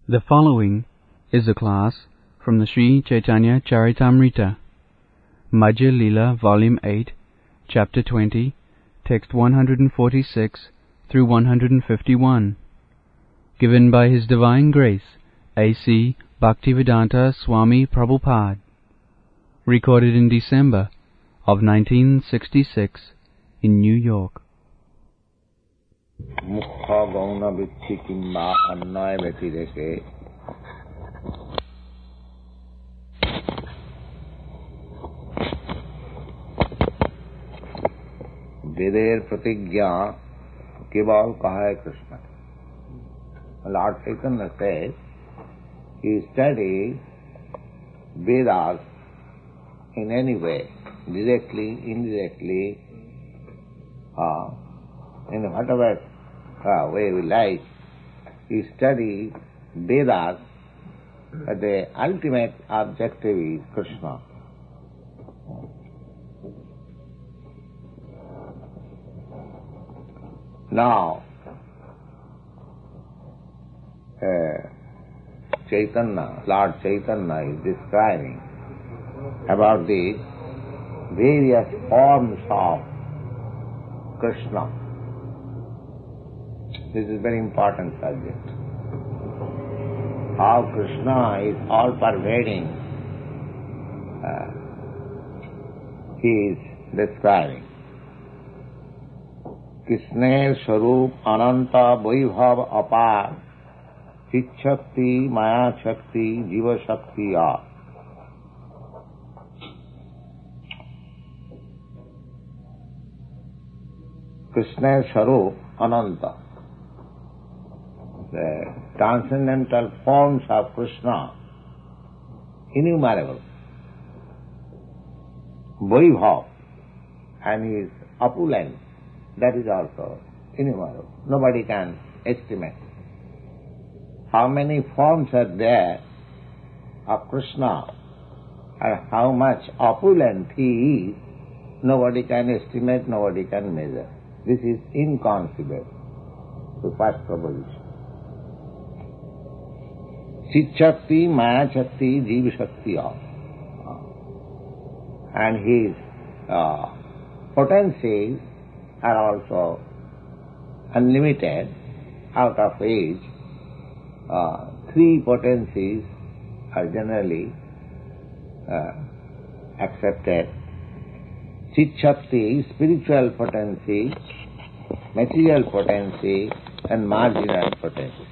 The following is a class from the Sri Chaitanya Charitamrita, Madhya Leela, Volume 8, Chapter 20, Text 146 through 151, given by His Divine Grace, A.C. Bhaktivedanta Swami Prabhupada, recorded in December of 1966 in New York. মুখ্য গৌণ বৃত্তি কিংবা অন্যয় ব্যতিরেকে বেদের প্রতিজ্ঞা কেবল কহায় Krishna. Lord Chaitanya says he studies Vedas in any way, directly, indirectly, in whatever way we like. We study Vedas, but the ultimate objective is Krishna. Now, Chaitanya, Lord Chaitanya is describing about the various forms of Krishna. This is a very important subject. How Krishna is all-pervading, he is describing. Krishner Swarup Ananta Vaibhav Apar Chit Shakti Maya Shakti Jiva Shakti are. Krishner Swarup Ananta. The transcendental forms of Krishna, innumerable. Vaibhav, and his opulence, that is also innumerable. Nobody can estimate. How many forms are there of Krishna and how much opulent he is, nobody can estimate, nobody can measure. This is inconceivable, the first proposition. Chit Shakti, Maya Shakti, Jiva Shakti are. And his potencies are also unlimited. Out of which, three potencies are generally accepted. Chit Shakti, spiritual potency, material potency, and marginal potency.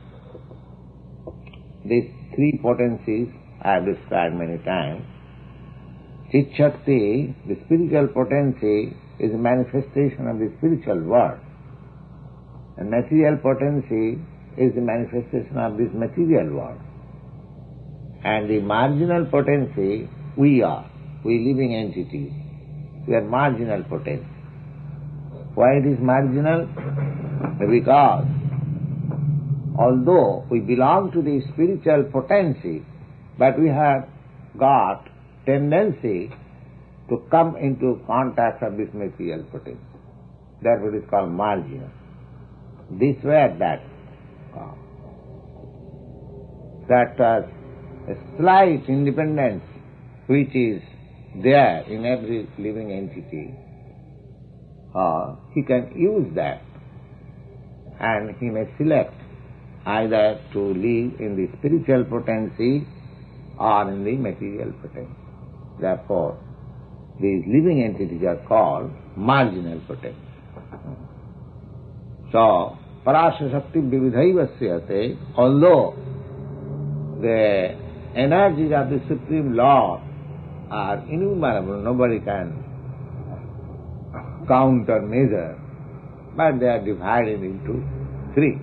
These three potencies I have described many times. Chit Shakti, the spiritual potency, is a manifestation of the spiritual world. And material potency is the manifestation of this material world. And the marginal potency, we are living entities. We are marginal potency. Why it is marginal? Because although we belong to the spiritual potency, but we have got tendency to come into contact of this material potency. Therefore it is called marginal. This way, that a slight independence which is there in every living entity, he can use that, and he may select either to live in the spiritual potency or in the material potency. Therefore, these living entities are called marginal potency. So, Parasya Shakti Vividhaivasyate, although the energies of the Supreme Lord are innumerable, nobody can count or measure, but they are divided into three.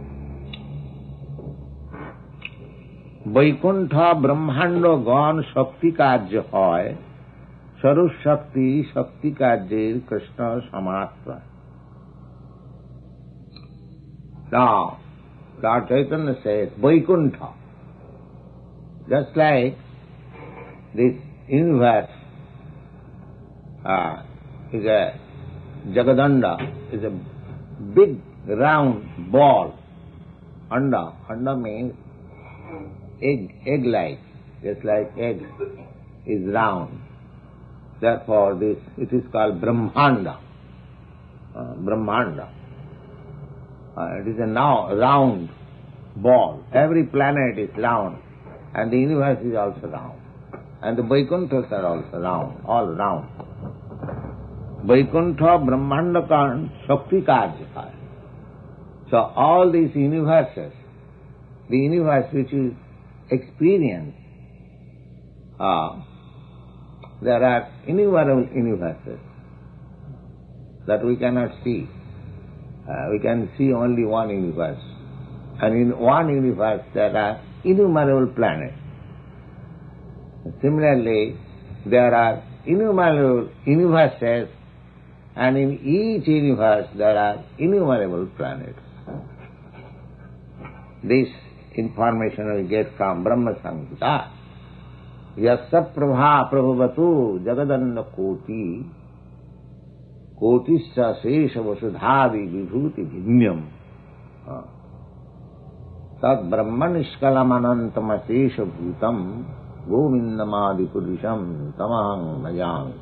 Vaikuntha ব্রহ্মাণ্ড গণ শক্তি কার্য হয়, স্বরূপ শক্তি শক্তি কার্যের Krishna সমাশ্রয়. Now, Lord Chaitanya says, Vaikuntha, just like this universe is a Jagadanda, is a big round ball. Anda means egg-like, just like egg is round. Therefore, it is called Brahmanda. Brahmanda. It is a round ball. Every planet is round, and the universe is also round. And the Vaikunthas are also round, all round. Vaikuntha Brahmanda kan Shakti Karya. So all these universes, the universe which is experienced, there are innumerable universes that we cannot see. We can see only one universe. And in one universe there are innumerable planets. Similarly, there are innumerable universes, and in each universe there are innumerable planets. This information we get from Brahma Samhita. Yasya prabha prabhavatu jagadanna koti kotisya sesha vasudhavi vibhuti bhinyam tad brahma nishkalam anantam asesha bhutam govindamadi purusham tamaham bhajami.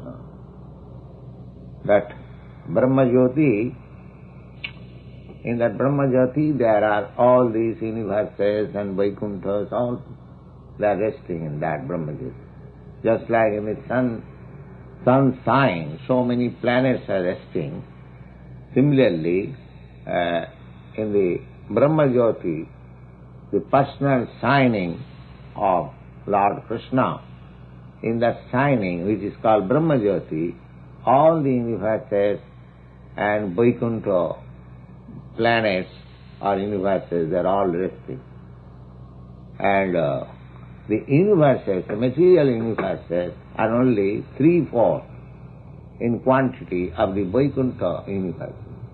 That Brahma Jyoti, in that Brahma Jyoti there are all these universes and Vaikunthas, all they are resting in that Brahma Jyoti. Just like in the sun sign, so many planets are resting. Similarly, in the Brahma Jyoti, the personal shining of Lord Krishna, in that shining which is called Brahma Jyoti, all the universes and Vaikuntha planets or universes, they are all resting. And the universes, the material universes, are only 3/4 in quantity of the Vaikuntha universe.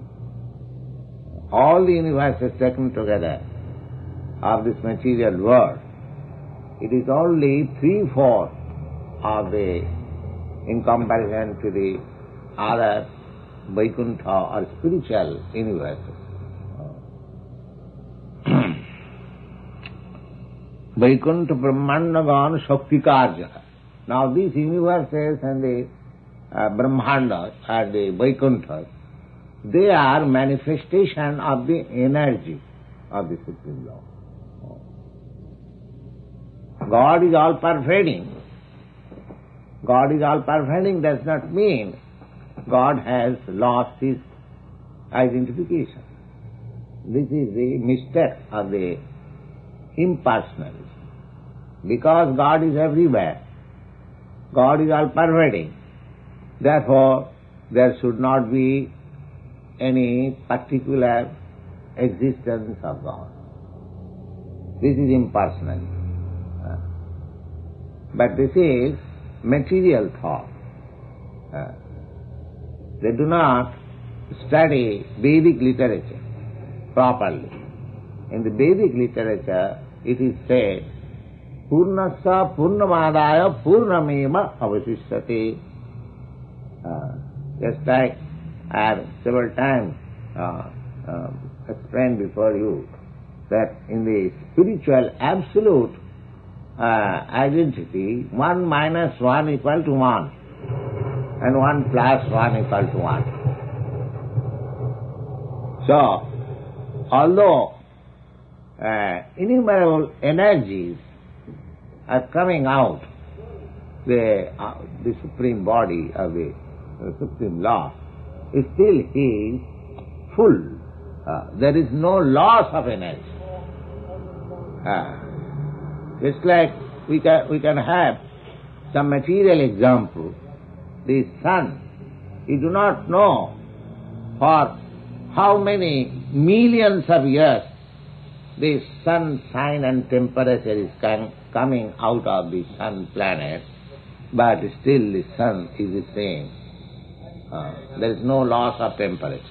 All the universes taken together of this material world, it is only 3/4 of the, in comparison to the other Vaikuntha or spiritual universes. Vaikuntha Brahmandagan Shakti Karya. Now these universes and the Brahmandas and the Vaikunthas, they are manifestation of the energy of the Supreme Lord. God is all-pervading. God is all-pervading does not mean God has lost his identification. This is the mistake of the impersonalism. Because God is everywhere, God is all-pervading, therefore there should not be any particular existence of God. This is impersonalism. But this is material thought. They do not study Vedic literature properly. In the Vedic literature, it is said, Purnasya Purnamadaya Purnameva Avasishyate. Just like I have several times explained before you, that in the spiritual absolute identity, 1 minus 1 equal to 1, and 1 plus 1 equal to 1. So, although innumerable energies are coming out, the Supreme Body of the Supreme Law, still he is full. There is no loss of energy. Just like we can have some material example. The sun, you do not know for how many millions of years the sun sign and temperature is coming out of the sun planet, but still the sun is the same. There is no loss of temperature.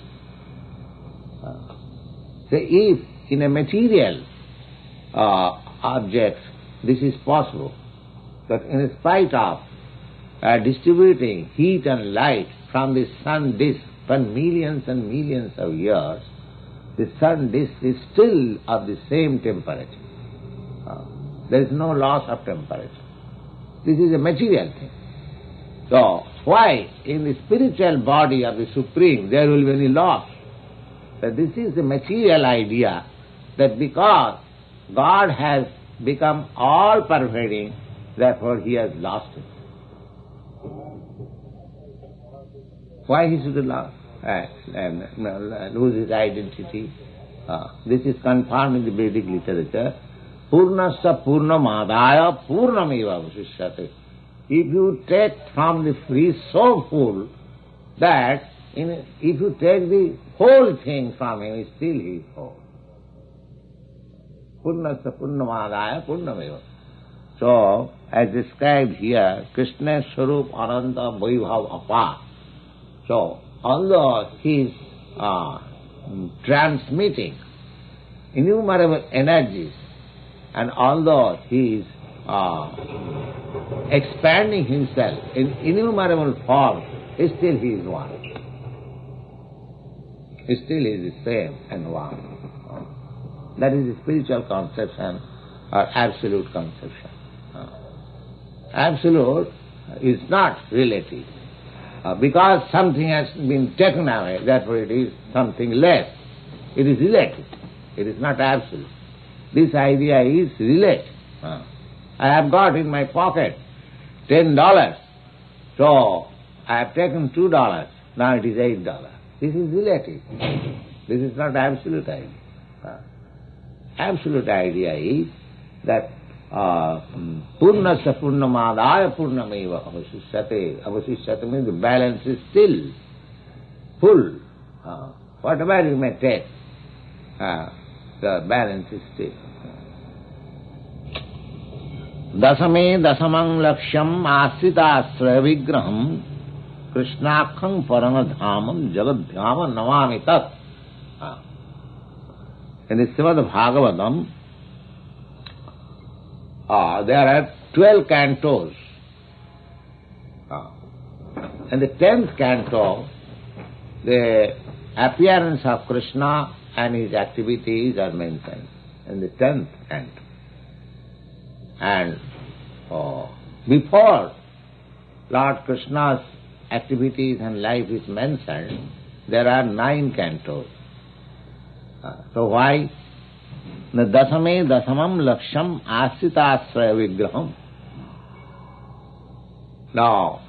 So if in a material object this is possible, that in spite of distributing heat and light from the sun disk for millions and millions of years, the sun disk is still of the same temperature. There is no loss of temperature. This is a material thing. So, why in the spiritual body of the Supreme there will be any loss? So this is the material idea, that because God has become all-pervading, therefore He has lost it. Why He should lose His identity? This is confirmed in the Vedic literature. Purnasya purnamadaya purnameva avasishyate. If you take from the free so full that if you take the whole thing from him, still he is whole. Purnasya purnamadaya purnameva. So, as described here, Krishna Swarup Ananta Vaibhav Apar. So, although he is transmitting innumerable energies, and although he is expanding himself in innumerable forms, still he is one. Still he is the same and one. That is the spiritual conception or absolute conception. Absolute is not relative. Because something has been taken away, therefore it is something less. It is relative. It is not absolute. This idea is relative. I have got in my pocket $10, so I have taken $2, now it is $8. This is relative. This is not absolute idea. Absolute idea is that Purnasya purnamadaya purnameva avasishyate. Avasishyate means the balance is still full. Whatever you may take, the balance is still. Dasame dasamang lakshyam asritasraya vigraham krishnakkham paranadhamam jagadhyama namami tat. In the Srimad Bhagavatam, there are 12 cantos. In the 10th canto, the appearance of Krishna and his activities are mentioned in the 10th canto. And before Lord Krishna's activities and life is mentioned, there are 9 cantos. So why? Dasame dasamam laksham asritasraya vigraham. Now,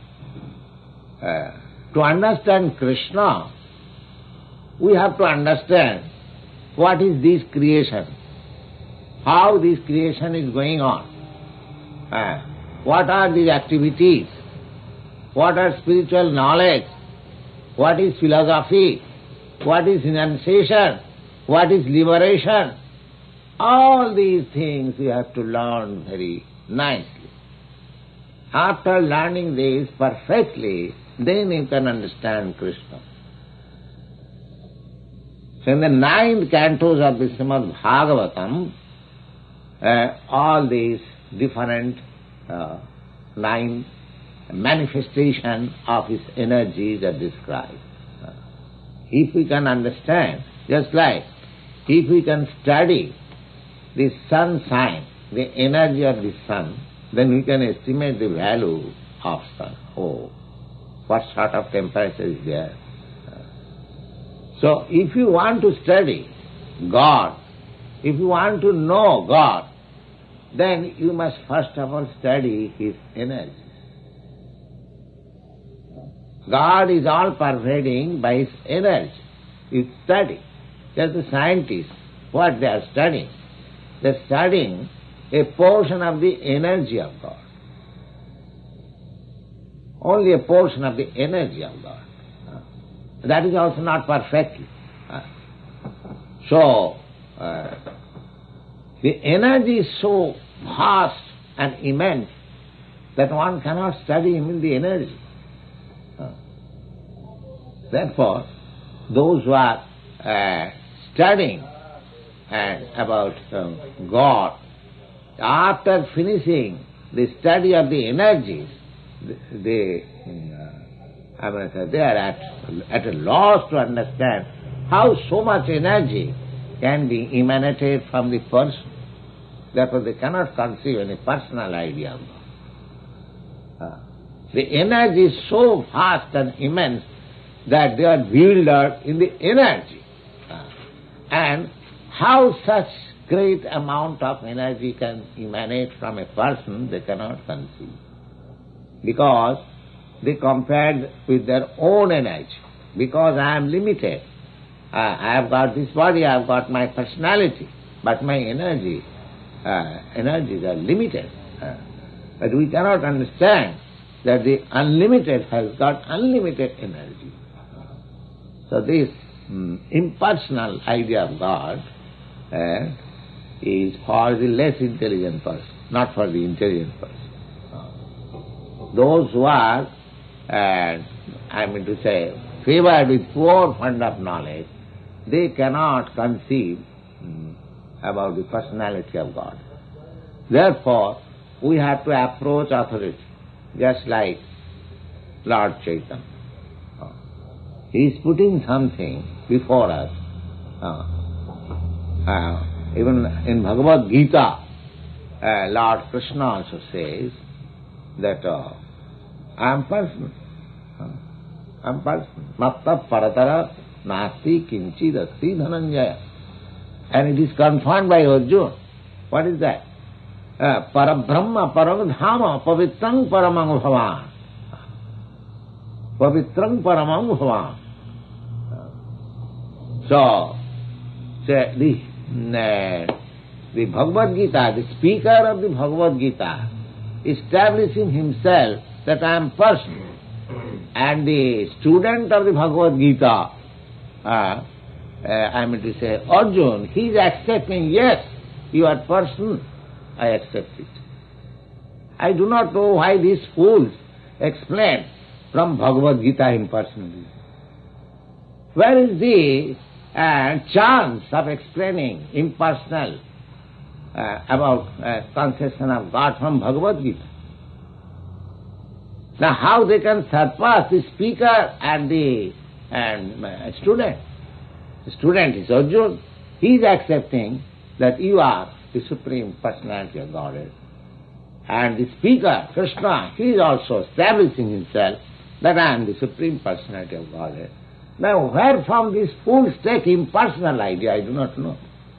to understand Krishna, we have to understand what is this creation, how this creation is going on, what are these activities, what are spiritual knowledge, what is philosophy, what is renunciation, what is liberation. All these things we have to learn very nicely. After learning this perfectly, then you can understand Krishna. So in the 9th cantos of the Srimad Bhagavatam, all these different 9 manifestations of his energies are described. If we can understand, just like if we can study the sun sign, the energy of the sun, then we can estimate the value of sun. Oh, what sort of temperature is there? So if you want to study God, if you want to know God, then you must first of all study his energy. God is all-pervading by his energy. You study. Just the scientists, what they are studying? They are studying a portion of the energy of God. Only a portion of the energy of God. That is also not perfectly. So, the energy is so vast and immense that one cannot study him in the energy. Therefore, those who are studying about God, after finishing the study of the energies, they are at a loss to understand how so much energy can be emanated from the person. Therefore they cannot conceive any personal idea of God. The energy is so vast and immense that they are bewildered in the energy. And how such great amount of energy can emanate from a person, they cannot conceive. Because they compared with their own energy. Because I am limited. I have got this body, I have got my personality, but my energies are limited. But we cannot understand that the unlimited has got unlimited energy. So this impersonal idea of God is for the less intelligent person, not for the intelligent person. Those who are, favored with poor fund of knowledge, they cannot conceive about the personality of God. Therefore, we have to approach authority, just like Lord Chaitanya. He is putting something before us. Even in Bhagavad Gita, Lord Krishna also says that I am person. I am person. Matta paratara nasti kinchid asti dhananjaya. And it is confirmed by Arjuna. What is that? Parabrahma paramdhama pavitrang paramang bhavan. Pavitrang paramang bhavan. So, the Bhagavad Gita, the speaker of the Bhagavad Gita, establishing himself that I am person. And the student of the Bhagavad Gita, Arjuna, he is accepting, yes, you are person, I accept it. I do not know why these fools explain from Bhagavad Gita impersonally. Where is the chance of explaining impersonal about conception of God from Bhagavad Gita? Now how they can surpass the speaker and the student? The student is Arjuna. He is accepting that you are the Supreme Personality of Godhead. And the speaker, Krishna, he is also establishing himself that I am the Supreme Personality of Godhead. Now where from these fools take impersonal idea, I do not know.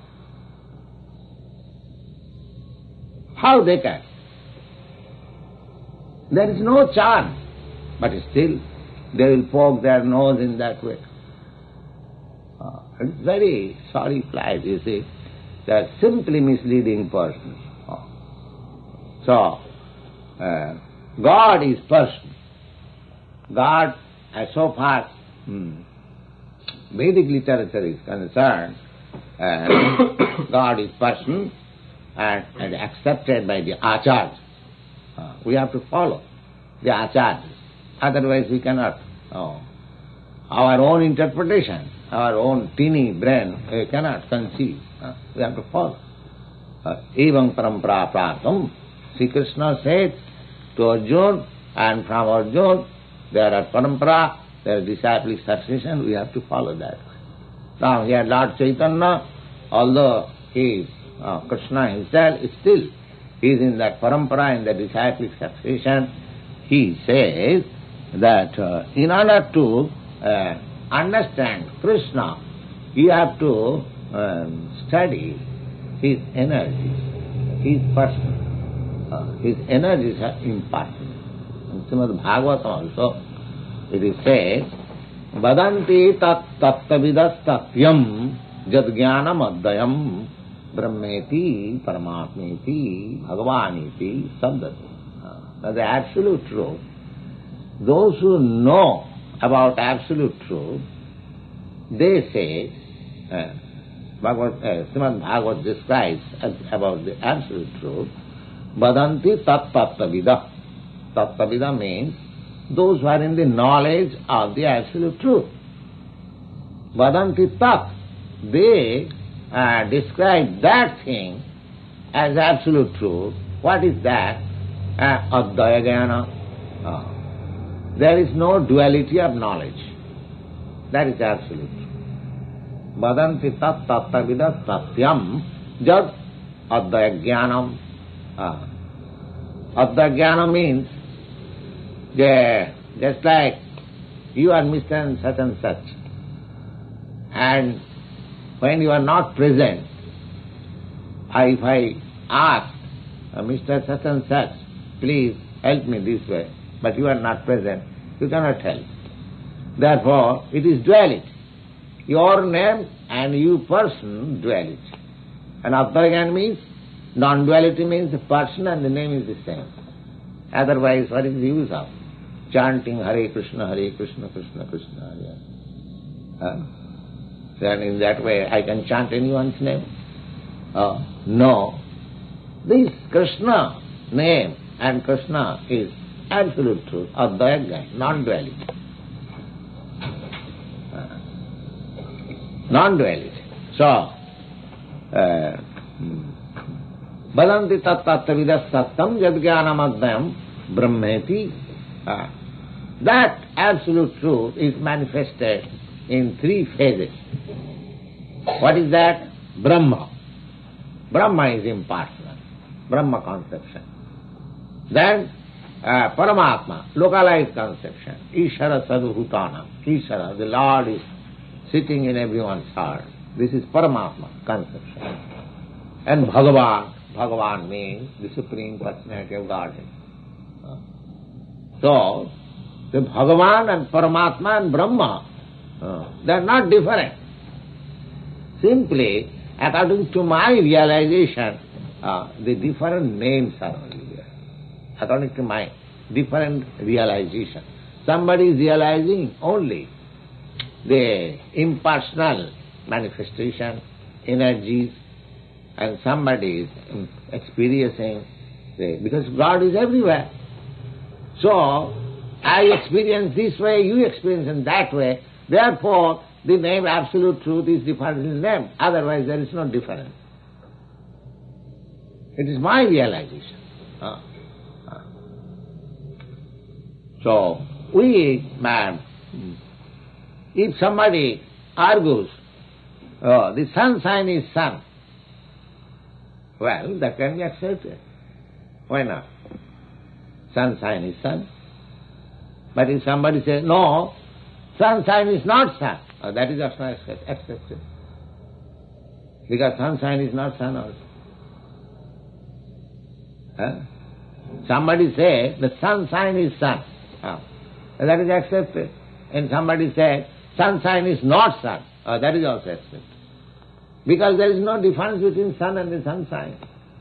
How they can? There is no chance, but still they will poke their nose in that way. It's very sorry plight, you see. They are simply misleading persons. So, God is person. God, as so far Vedic literature is concerned, God is person and accepted by the acharyas. We have to follow the acharyas. Otherwise we cannot. Our own interpretation, our own teeny brain, we cannot conceive. We have to follow. Evam parampara pratam, Sri Krishna said to Arjuna, and from Arjuna there are parampara, there are disciplic succession, we have to follow that. Now here Lord Chaitanya, although he is Krishna himself, still he is in that parampara, in the disciplic succession. He says that in order to understand Krishna, you have to study his energies, his person. His energies are impersonal. In Srimad Bhagavatam also it is said, Vadanti tat tattavidas tatyam jad jnanam addayam brahmeti paramatmeti bhagavaniti sabdati. Now the absolute truth, those who know about absolute truth, they say, Srimad Bhagavatam describes about the absolute truth, Vadanti tat tattavida. Tattavida means those who are in the knowledge of the absolute truth. Vadanti tat, they describe that thing as absolute truth. What is that? Addaya jnana. There is no duality of knowledge. That is absolute truth. Vadanti tat tattavida satyam jad Advaya Jnanam. Advaya Jnana means just like you are Mr. and such. And when you are not present, if I ask Mr. such and such, please help me this way, but you are not present, you cannot help. Therefore, it is duality. Your name and you person, duality. And Advaya means, non-duality means the person and the name is the same. Otherwise, what is the use of chanting Hare Krishna, Krishna Krishna, Hare? Then in that way I can chant anyone's name? No. This Krishna name and Krishna is absolute truth, Advaya, non-duality. Non-duality. So, Badanti tattvavidas sattam jadgyanam advayam brahmeti. That absolute truth is manifested in three phases. What is that? Brahma. Brahma is impersonal. Brahma conception. Then Paramatma, localized conception. Ishara sadhuhutana. Ishara, the Lord is sitting in everyone's heart. This is Paramatma conception. And Bhagavan. Bhagavan means the Supreme Personality of Godhead. So, the Bhagavan and Paramatma and Brahma, they are not different. Simply, according to my realization, the different names are only there. According to my different realization. Somebody is realizing only the impersonal manifestation, energies, and somebody is experiencing, because God is everywhere. So, I experience this way, you experience in that way, therefore the name Absolute Truth is different in name, otherwise there is no difference. It is my realization. So, if somebody argues, the sunshine is sun, well, that can be accepted. Why not? Sunshine is sun. But if somebody says, no, sunshine is not sun, that is also accepted. Because sunshine is not sun also. Somebody says, the sunshine is sun, that is accepted. And somebody says, sunshine is not sun, that is also accepted. Because there is no difference between sun and the sunshine.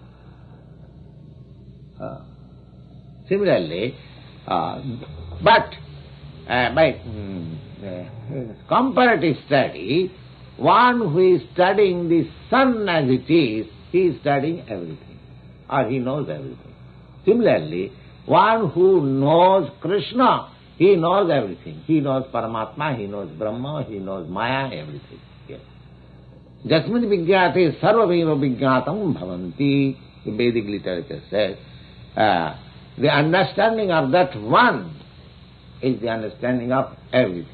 Similarly, but by comparative study, one who is studying the sun as it is, he is studying everything, or he knows everything. Similarly, one who knows Krishna, he knows everything. He knows Paramatma, he knows Brahma, he knows Maya, everything. Yes. Jasmin vigyate sarvameva vigyatam bhavanti, the Vedic literature says. The understanding of that one is the understanding of everything.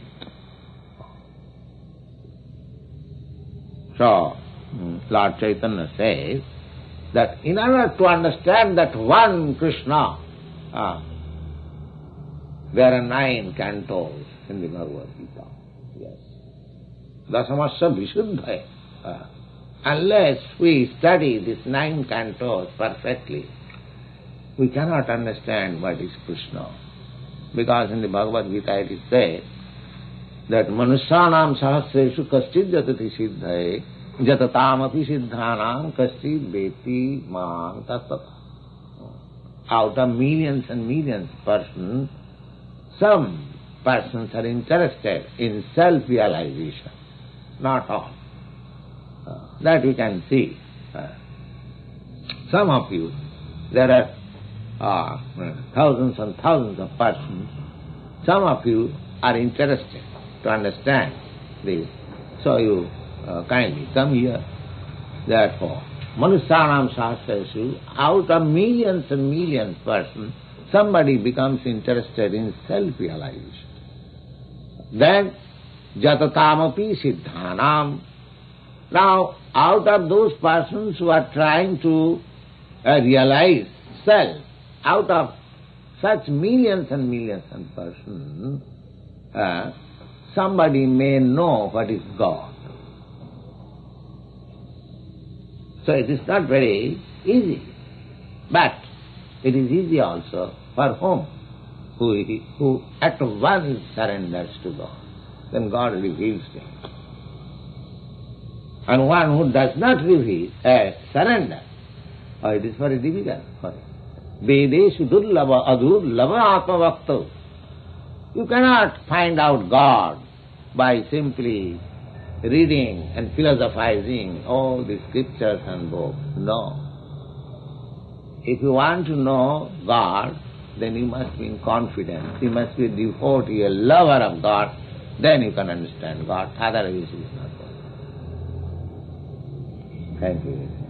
So, Lord Chaitanya says that in order to understand that one Krishna, there are 9 cantos in the Bhagavad Gita. Yes. Dasamasya Vishuddhaya. Unless we study these 9 cantos perfectly, we cannot understand what is Krishna. Because in the Bhagavad Gita it is said that Manusyanam sahasreshu kaschid jatati siddhaye jatatam api siddhanam kaschid veti mam tattva. Out of millions and millions of persons, some persons are interested in self-realization. Not all. That we can see. Some of you, there are thousands and thousands of persons, some of you are interested to understand this. So you kindly come here. Therefore, Manusyanam Sahasreshu, out of millions and millions of persons, somebody becomes interested in self-realization. Then, Jatatamapi Siddhanam, Now, out of those persons who are trying to realize self, out of such millions and millions of persons, somebody may know what is God. So it is not very easy. But it is easy also for whom? Who at once surrenders to God. Then God reveals to him. And one who does not reveal, surrender, it is very difficult for him. Vedeshu durlava adurlava atmavakta. You cannot find out God by simply reading and philosophizing all the scriptures and books. No. If you want to know God, then you must be in confidence. You must be a devotee, a lover of God. Then you can understand God. Otherwise it is not possible. Thank you.